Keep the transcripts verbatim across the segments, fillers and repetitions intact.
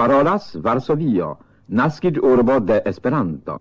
Parolas Varsovio, naskiĝurbo de Esperanto.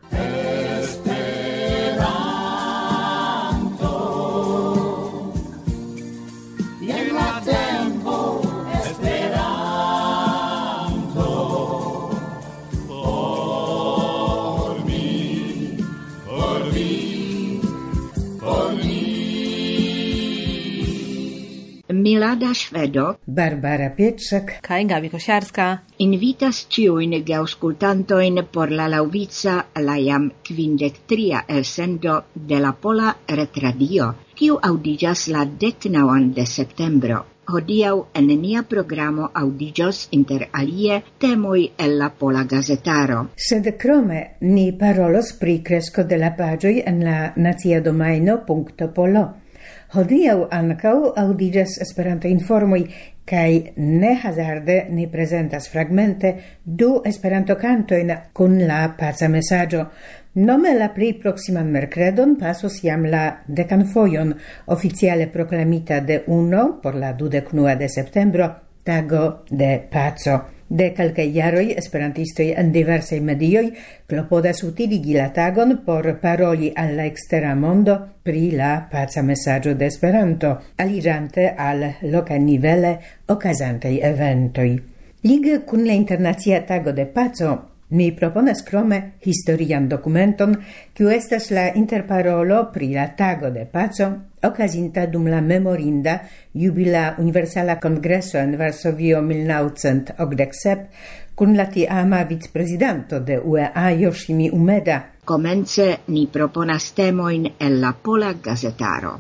Milada Švedo, Barbara Pietrzak kaj Gabi Kosiarska invitas ĉiujn geaŭskultantojn por la laŭvica la jam kvindek tria elsendo de la Pola Retradio, kiu aŭdiĝas la deknaŭan de septembro. Hodiaŭ en nia programo aŭdiĝos inter alie temoj el la Pola Gazetaro. Sed krome ni parolos pri kresko de la paĝoj en la nacia domajno punkto polo. Hodiaŭ ankaŭ aŭdiĝas Esperanto-informoj kaj ne hazarde ni prezentas fragmente du Esperanto-kantojn kun la paca mesaĝo. Nome la pli proksiman merkredon pasos jam la dekan fojon oficiale proklamita de UNO por la dudeknua de septembro, tago de paco. De kelkaj jaroj esperantistoj en diversaj medioj klopodas utiligi la tagon por paroli al la ekstera mondo pri la paca mesaĝo de Esperanto, aliĝante al loknivele okazantaj eventoj. Lige kun la Internacia Tago de Paco, mi proponas krome historian dokumenton, kiu estas la interparolo pri la Tago de Paco, okazinta dum la memorinda jubila Universala Kongreso en Varsovio mil naŭcent okdek sep kun la tiama vicprezidanto de U E A Yoshimi Umeda. Komence ni proponas temojn el la Pola Gazetaro.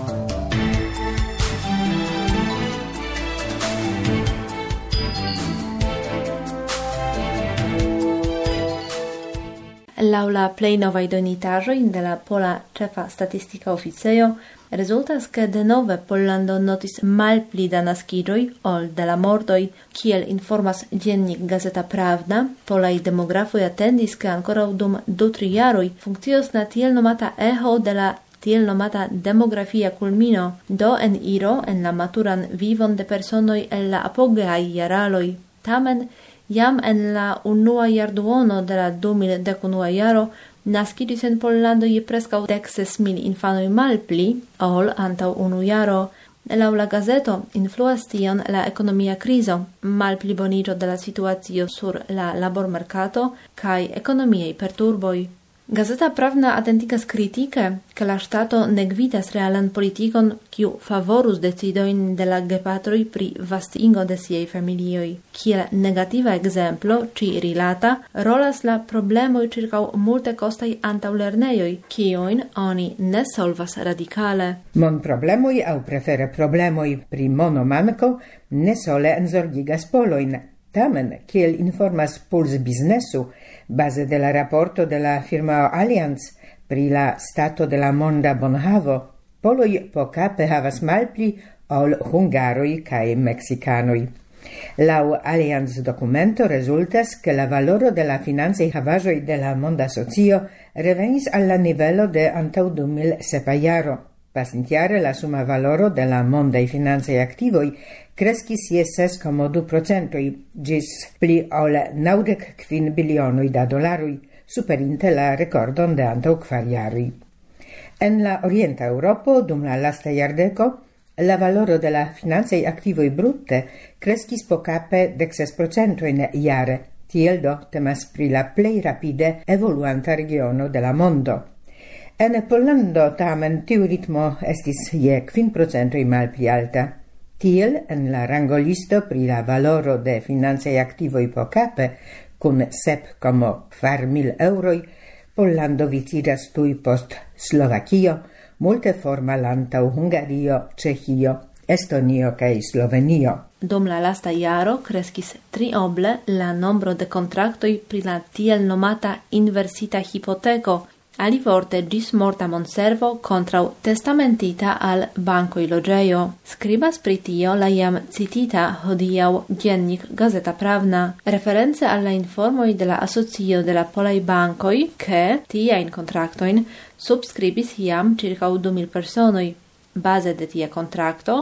Laŭ la plej novaj donitaĵoj de la Pola Ĉefa Statistika Oficejo rezultas, ke denove Pollando notis malpli da naskiĝoj ol de la mortoj, kiel informas dziennik Gazeta Prawna. Polaj demografoj atendis, ke ankoraŭ dum du tri jaroj funkcios la tiel nomata eĥo de la tiel nomata demografia kulmino, do en iro en la maturan vivon de personoj el la apogeaj jaraloj. Tamen jam en la unua jarduono de la du mil dekunua jaro naskiĝis en Pollando je preskaŭ dek ses mil infanoj malpli ol antaŭ unu jaro. Laŭ la gazeto influas tion la ekonomia krizo, malpliboniĝo de la situacio sur la labormerkato kaj ekonomiaj perturboj. Gazeta Prawna atentigas kritike, ke la ŝtato ne gvidas realan politikon, kiu favorus decidojn de la gepatroj pri vastigo de siaj familioj. Kiel negativa ekzemplo ĉi rilata rolas la problemoj ĉirkaŭ multekostaj antaŭlernejoj, kiujn oni ne solvas radikale. Monproblemoj aŭ prefere problemoj pri monomanko ne sole enzorgigas polojn. Tamen, kiel informas Puls Biznesu, base de la raporto de la firmao Allianz pri la stato de la monda bonhavo, poloj pokape havas malpli ol hungaroj kaj meksikanoj. Laŭ Allianz documento rezultas, ke la valoro de la financaj havaĵoj de la monda socio revenis al la nivelo de antaŭ du mil sepa jaro. Pasintjare la suma valoro de la mondaj financaj aktivoj kreskis je ses komo du procentoj ĝis pli ol naŭdek kvin bilionoj da dolaroj, superinte la rekordon de antaŭ kvar jaroj. En la orienta Eŭropo dum la lasta jardeko la valoro de la financaj aktivoj brute kreskis pokape dek ses procentojn jare. Tiel do temas pri la plej rapide evoluanta regiono de la mondo. En Pollando tamen tiu ritmo estis je kvin procentoj malpli alta. Tiel en la rangolisto pri la valoro de financaj aktivoj pokape kun sep komo kvar mil eŭroj, Pollando viciĝas tuj post Slovakio, multe forma antaŭ Hungario, Ĉeĥio, Estonio kaj Slovenio. Dum la lasta jaro kreskis trioble la nombro de kontraktoj pri la tiel nomata inversita hipoteko, alivorte ĝis morta monservo kontraŭ testamentita al bankoj loĝejo. Skribas pri tio la jam citita hodiaŭ dziennik Gazeta Prawna, reference al la informoj de la asocio de la polaj bankoj, ke tiajn kontraktojn subskribis jam ĉirkaŭ du mil personoj. Baze de tia kontrakto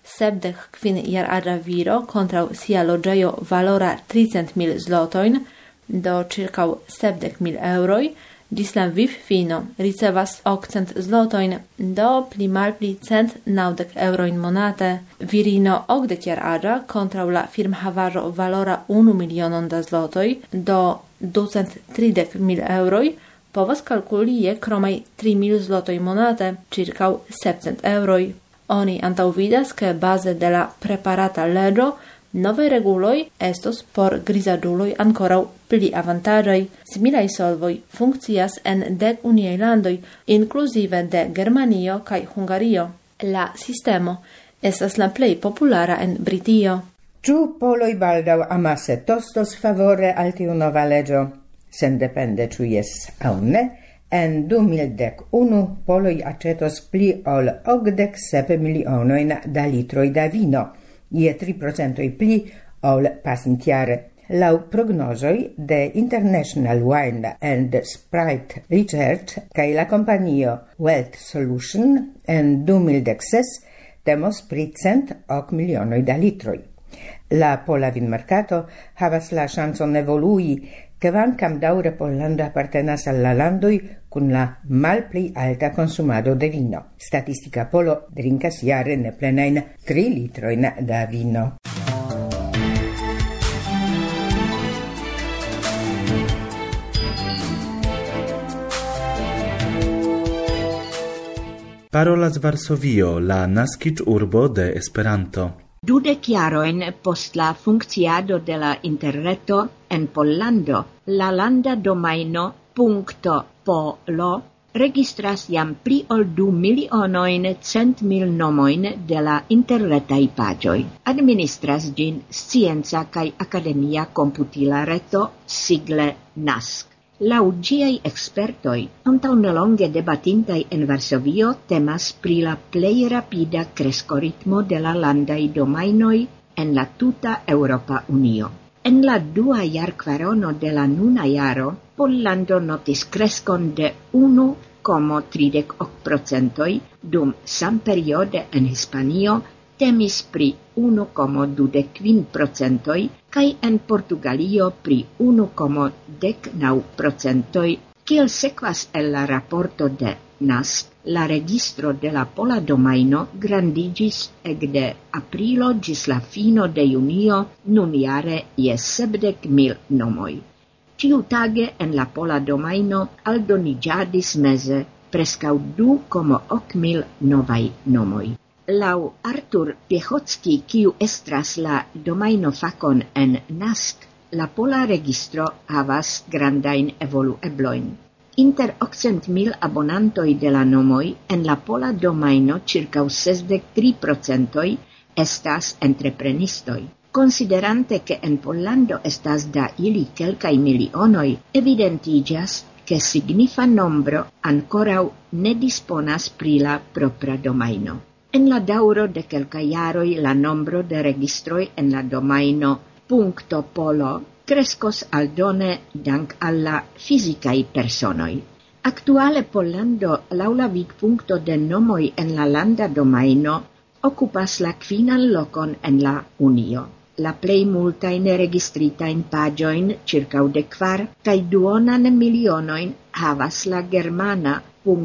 sepdek kvin jar-aĝa viro kontraŭ sia loĝejo valora tricent mil zlotojn do ĉirkaŭ sepdek mil eŭroj, ĝis la vivfino ricevas okcent zlotojn do pli malpli cent naŭdek eŭrojn monate, virino okdek jar-aĝa kontraŭ la firmhavaĵo valora unu milionon da zlotoj do ducent tridek mil eŭroj, povas kalkuli je kromaj tri mil zlotoj monate, ĉirkaŭ sepcent eŭroj. Oni antaŭvidas, ke baze de la preparata leĝo novaj reguloj estos por grizaĝuloj ankoraŭ pli avantaĝaj. Similaj solvoj funkcias en dek unuaj landoj, inkluzive de Germanio kaj Hungario. La sistemo estas la plej populara en Britio. Ĉu poloj baldaŭ amase tostos favore al tiu nova leĝo? Sendepende ĉu jes aŭ ne, en du mil dek unu poloj aĉetos pli ol okdek sep milionojn da litroj da vino, je tri procentoj pli ol pasintjare. Laŭ prognozoj de International Wine and Spirit Research kaj la kompanio Wealth Solution en du mil dek ses temos pri cent ok milionoj da litroj. La pola vinmerkato havas la ŝancon evolui, kvankam daŭre Pollando apartenas al la landoj kun la malpli alta konsumado de vino. Statistika Polo drinkas jare ne plenajn tri litrojn da vino. Parolas Varsovio, la naskiĝurbo de Esperanto. Dudek jarojn post la funkciado de la interreto en Pollando, la landa domajno .polo registras jam pli ol du milionojn cent mil nomojn de la interretaj paĝoj. Administras ĝin scienca kaj akademia komputila reto sigle nask. Laŭ ĝiaj ekspertoj, antaŭ nelonge debatintaj en Varsovio, temas pri la plej rapida kreskoritmo de la landaj domajnoj en la tuta Eŭropa Unio. En la dua jarkvarono de la nuna jaro, Pollando notis kreskon de unu komo tridek ok procentoj, dum samperiode en Hispanio temis pri unu komo dudek kvin procentoj kaj en Portugalio pri unu komo dek naŭ procentoj. Kiel sekvas el la raporto de N A S, la registro de la pola domajno grandiĝis ekde aprilo ĝis la fino de junio nunjare je sepdek mil nomoj. Ĉiutage en la pola domajno aldoniĝadis meze preskaŭ du komo ok mil novaj nomoj. Laŭ Artur Piechocki, kiu estras la domajno fakon en N A S K, la pola registro havas grandajn evolueblojn. Inter okcent mil abonantoj de la nomoj en la pola domajno ĉirkaŭ sesdek tri procentoj estas entreprenistoj. Considerante ke en Pollando estas da ili kelkaj milionoj, evidentiĝas, ke signifa nombro ankoraŭ ne disponas pri la propra domajno. En la daŭro de kelkaj jaroj la nombro de registroj en la domajno .polo kreskos aldone dank al la fizikaj personoj. Aktuale Pollando laŭ la vidpunkto de nomoj en la landa domajno okupas la kvinan lokon en la Unio. La plej multajn registritajn paĝojn, ĉirkaŭ de kvar kaj duonan milionojn, havas la germana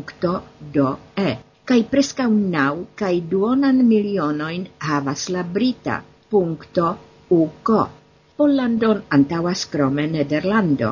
.de, kaj preskaŭ naŭ kaj duonan milionojn havas la brita .uk. Pollandon antaŭas krome Nederlando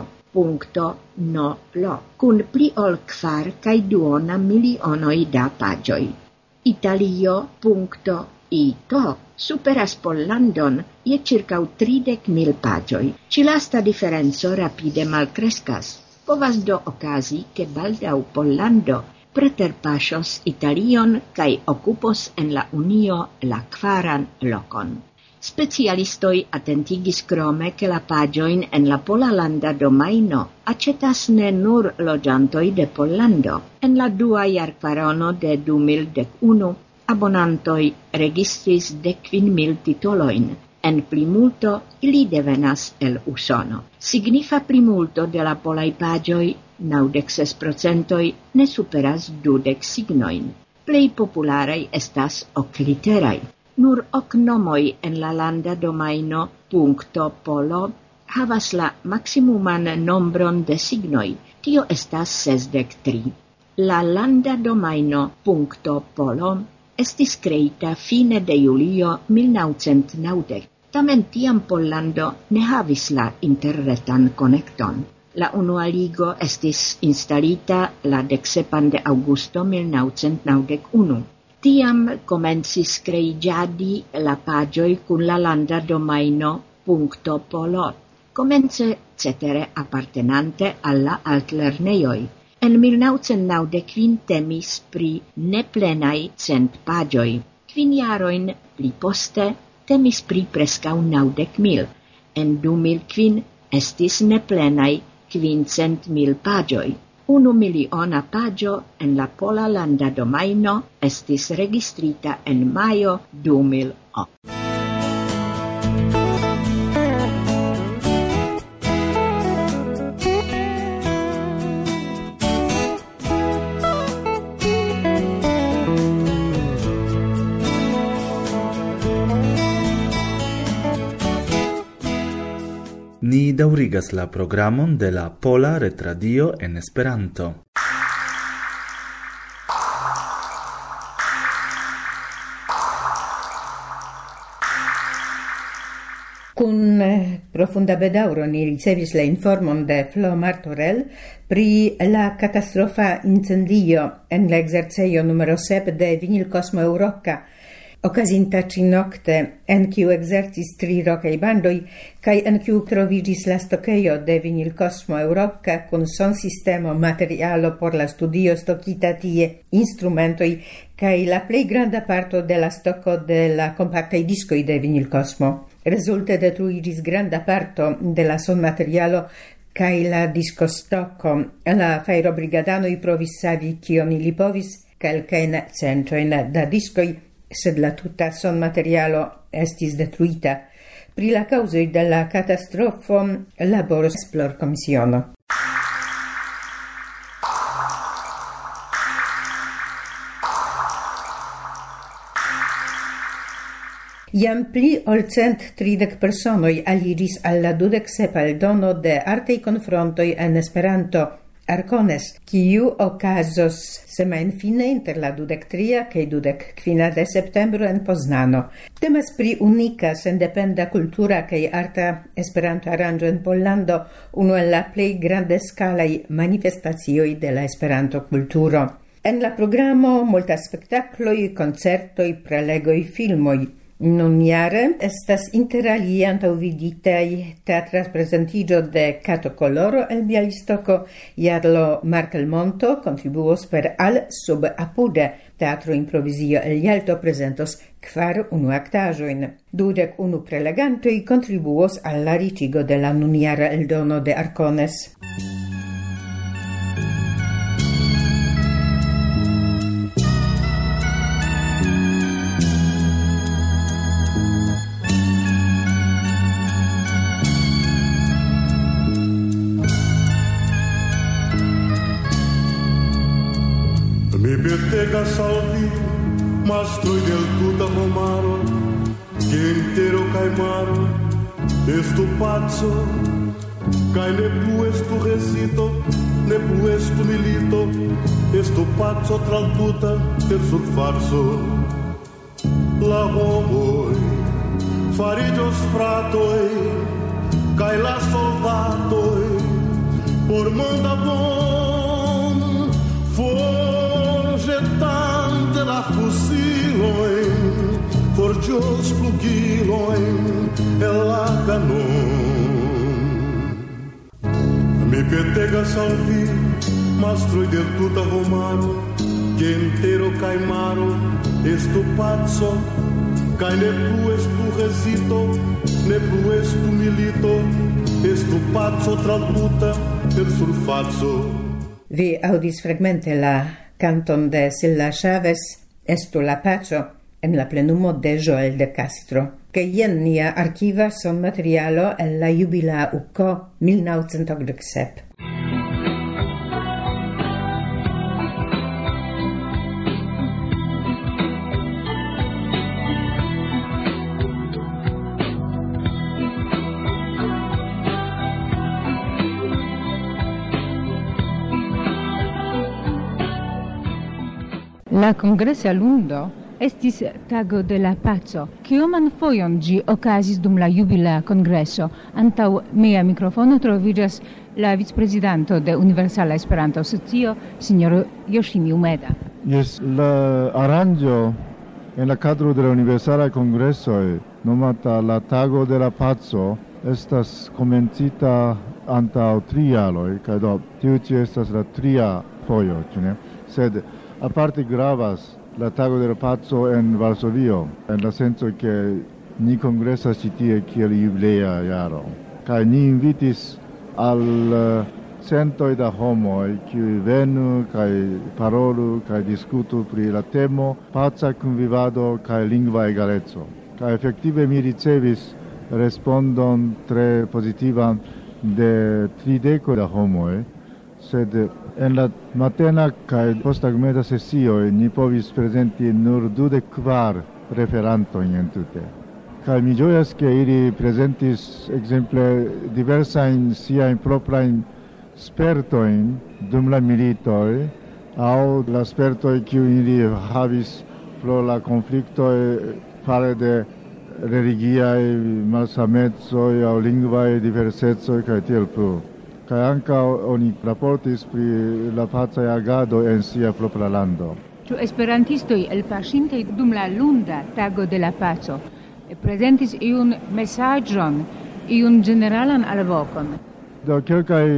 .nl, kun pli ol kvar kaj duona milionoj da paĝoj. Italio .it superas Pollandon je ĉirkaŭ tridek mil paĝoj. Ĉi-lasta diferenco rapide malkreskas. Povas do okazi, ke baldaŭ Pollando preterpaŝos Italion kaj okupos en la Unio la kvaran lokon. Specialistoj atentigis krome, ke la paĝojn en la pola landa domajno aĉetas ne nur loĝantoj de Pollando. En la dua jarkvarono de du mil dek unu abonantoj registris dek kvin mil titolojn. En plimulto ili devenas el Usono. Signifa plimulto de la polaj paĝoj, naŭdek ses procentoj, ne superas dudek signojn. Plej popularaj estas okliteraj. Nur ok nomoi en la landa domaino punkto polo havas la maximuman nombron de signoi, tio estas sesdek tri. La landa domaino punkto polo estis kreita fine de julio mil naŭcent naŭdek. Tamen tiam Pollando ne havis la interretan konekton. La unua ligo estis instalita la deksepan de aŭgusto mil naŭcent naŭdek unu. Tiam komencis kreiĝadi la paĝoj kun la landa domaino punkto polo, komence cetere apartenante al la altlernejoj. En mil naŭcent naŭdek kvin temis pri neplenaj cent paĝoj. Kvin jarojn pli poste temis pri preskaŭ naŭdek mil. En du mil kvin estis neplenaj kvincent mil paĝoj. Unu miliona paĝo en la pola landa domaino estis registrita en majo du mil ok. Ni daŭrigas la programon de la Pola Retradio en Esperanto. Kun profunda bedaŭro ni ricevis la informon de Flo Martorell pri la katastrofa incendio en la ekzercejo numero sep de Vinilkosmo Eŭroka, okazinta ĉinokte, en kiu ekzercis tri rokaj bandoj kaj en kiu troviĝis la stokejo de Vinilkosmo Eŭroka kun sonsistemo, materialo por la studio stokita tie, instrumentoj kaj la plej granda parto de la stoko de la kompaktaj diskoj de Vinilkosmo. Rezulte detruiĝis granda parto de la sonmaterialo kaj la diskostoko. La fajrobrigadanoj provis savi kion ili povis, kelkajn centojn da diskoj, sed la tuta sonmaterialo estis detruita. Pri la kaŭzoj de la katastrofo laboros esplorkomisiono. Jam pli ol cent tridek personoj aliĝis al la dudek sepa eldono de artaj konfrontoj en Esperanto Arcones, kiu okazos semajnfine inter la dudek tria kaj dudek kvina de septembro en Poznano. Temas pri unika, sendependa kultura kaj arta Esperanto-aranĝo en Pollando, unu el la plej grandeskalaj manifestacioj de la Esperanto-kulturo. En la programo multa spektakloj, koncertoj, prelegoj, filmoj. Nun jare estas inter alie antaŭviditaj teatra prezentiĝo de Kato Koloro el Bialistoko, Jarlo Martelmonto kontribuos per Al sub apude. Teatro Improvizio el Jalto prezentos kvar unuaktaĵojn. Dudek unu prelegantoj kontribuos al la riĉigo de la nunjara eldono de Arcones. Mi petegas al vi, mastroi del tuta homaro, que entero caimaro, estu pazzo, cae ne plu estu resito, ne plu estu milito, estu pazzo tra tuta per surfarso. La homoi, farigios fratoi, cae la soldatoi, por manda bon, forgetante la fusiloi, forgios plugiloi, e la canon. Mi petegas al vi, mastroi del tuta homaro, que entero caimaro, estu pazzo, cae ne plu estu resito, ne plu estu milito, estu pazzo tra tuta per surfazzo. Vi audis fragmente la canton de Silla Chavez, Estu la paco, en la plenumo de Joel de Castro, que jen nia archiva son materialo en la jubila uko mil naŭcent okdek sep. La congressa lundo estis tago de la paco. Kioman fojon ĝi okazis dum la jubilea kongreso? Antaŭ mia mikrofono troviĝas la vicprezidanto de Universala Esperanto-Asocio, signor Yoshimi Umeda. Yes, la aranĝo en la cadro de la Universala Kongreso nomata la Tago de la Paco estas komencita antaŭ tri jaroj, kaj do tiu ĉi estas la tria fojo, ĉu ne? Sed aparte gravas la Tago de la Paco en Varsovio, en la senso ke ni kongresas ĉi tie kiel jubilea jaro. Kaj ni invitis al uh, centoj da homoj, kiuj venu kaj parolu kaj diskutu pri la temo paca kunvivado kaj lingva egaleco. Kaj efektive mi ricevis respondon tre pozitivan de trideko da homoj, sed en la matena kaj posttagmeza sesioj ni povis prezenti nur dudek kvar referantojn entute. Kaj mi ĝojas, ke ili prezentis ekzemple diversajn siajn proprajn spertojn dum la militoj aŭ la spertoj kiujn ili havis pro la konfliktoj fare de religiaj malsamecoj aŭ lingvaj diversecoj kaj tiel plu. Kaj ankaŭ oni raportis pri la pacaj agado en sia propra lando. Ĉu esperantistoj elpaŝintaj dum la lunda Tago de la Paco prezentis iun mesaĝon, iun ĝeneralan alvokon? Do kelkaj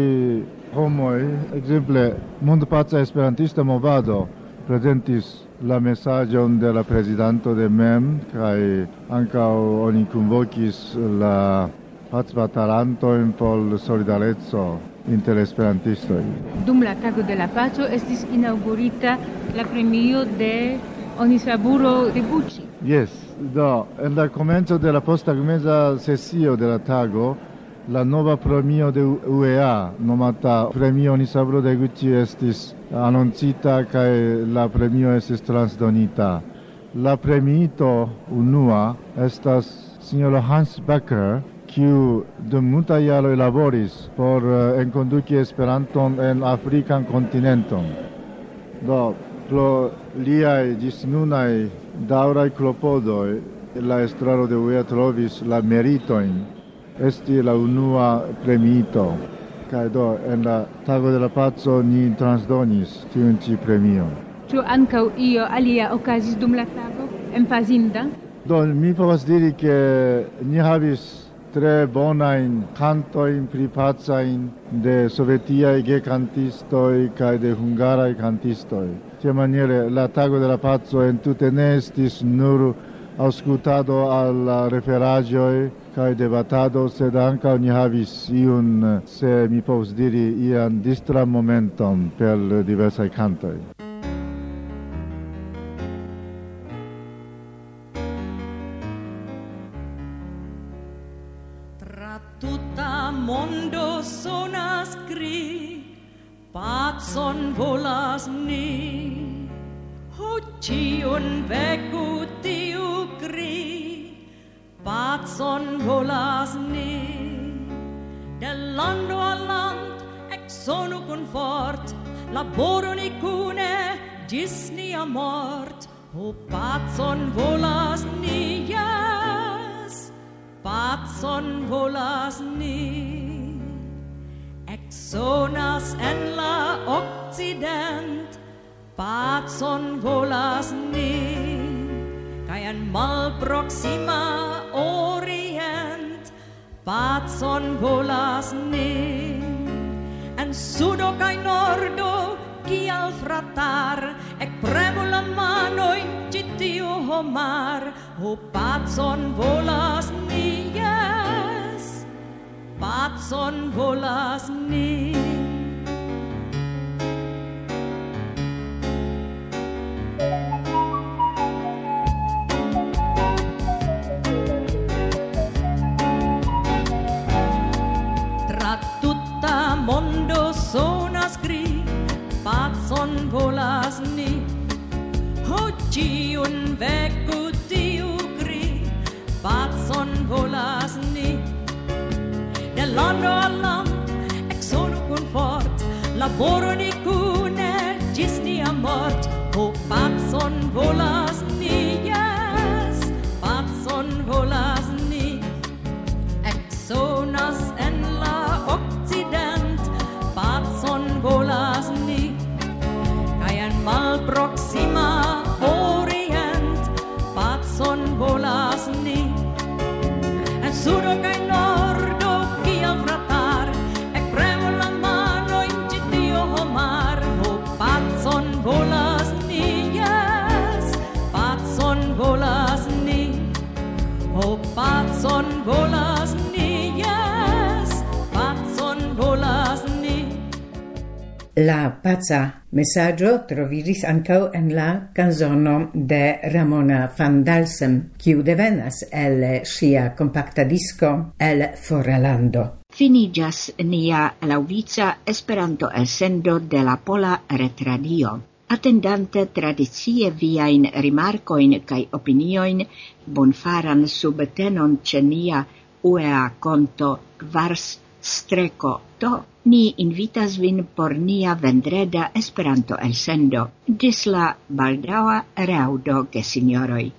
homoj, ekzemple Mondpaca Esperantista Movado, prezentis la mesaĝon de la prezidanto de Mem, kaj ankaŭ oni kunvokis la pacbatalantojn por solidareco inter esperantistoj. Dum la Tago de la Paco estis inaŭgurita la premio de Onisaburo Debucci. Yes, do, en la komenco de la posttagmeza sesio de la tago, la nova premio de U E A, nomata premio Onisaburo Debucci, estis anoncita kaj la premio estis transdonita. La premiito unua estas signoro Hans Becker, kiu dum multaj jaroj laboris por uh, enkonduki Esperanton en Afrikan kontinenton. Do, pro liaj ĝisnunaj daŭraj klopodoj, la estraro de U E A trovis la meritojn esti la unua premiito. Kaj do, en la Tago de la Paco ni transdonis tiun ĉi premion. Ĉu ankaŭ io alia okazis dum la tago en Pazinda? Do, mi povas diri ke ni havis tre bonajn kantojn pri pacajn de sovetiaj gekantistoj kaj de hungaraj kantistoj. Tiamaniere la Tago de la Paco entute ne estis nur aŭskultado al la referaĵoj kaj debatado, sed ankaŭ ni havis iun, se mi povus diri, ian distran momenton per diversaj kantoj. Mondo sonas cri, pacon volas ni, ho ciun vecu tiu cri, pacon volas ni. De lando al land exonu con fort, laboro ni cune, gis nia mort, ho pacon volas ni, yes, pacon volas ni. Exonas en la occident, pacon volas ni, kaj en malproxima orient, pacon volas ni. En sudo kaj nordo, kiel fratar, ekpremu la manojn ĉi tiu homar, ho pacon volas ni, yes, pacon volas ni. Tra tutta mondo sonas cri, pacon volas ni, ho ciun vecu tiu cri, pacon volas ni. De lando al land, exonu kun fort, laboro ni cune, gis nia mort, ho pacon pacon volas ni, yes, pacon volas ni. Exonas en la occident, pacon volas ni. Kaj en malproxima orient, pacon volas ni. En sudo kaj nordo kiel fratar, ekpremu la mano in ĉi tio homar. Ho, pacon volas ni, yes, pacon volas ni. Ho, pacon volas ni, yes, pacon volas ni. La paca messaggio troviris ancau en la canzono de Ramona van Dalsem, kiu devenas el sia compacta disco El Foralando. Finigas nia laŭvica Esperanto elsendo de la Pola Retradio. Attendante tradicie viajn rimarkojn kaj opinioin, bonfaran subtenon ĉe nia U E A konto Kvars Streko to, ni invitas vin por nia vendreda Esperanto elsendo. Ĝis la baldaŭa reaŭdo, gesinjoroj.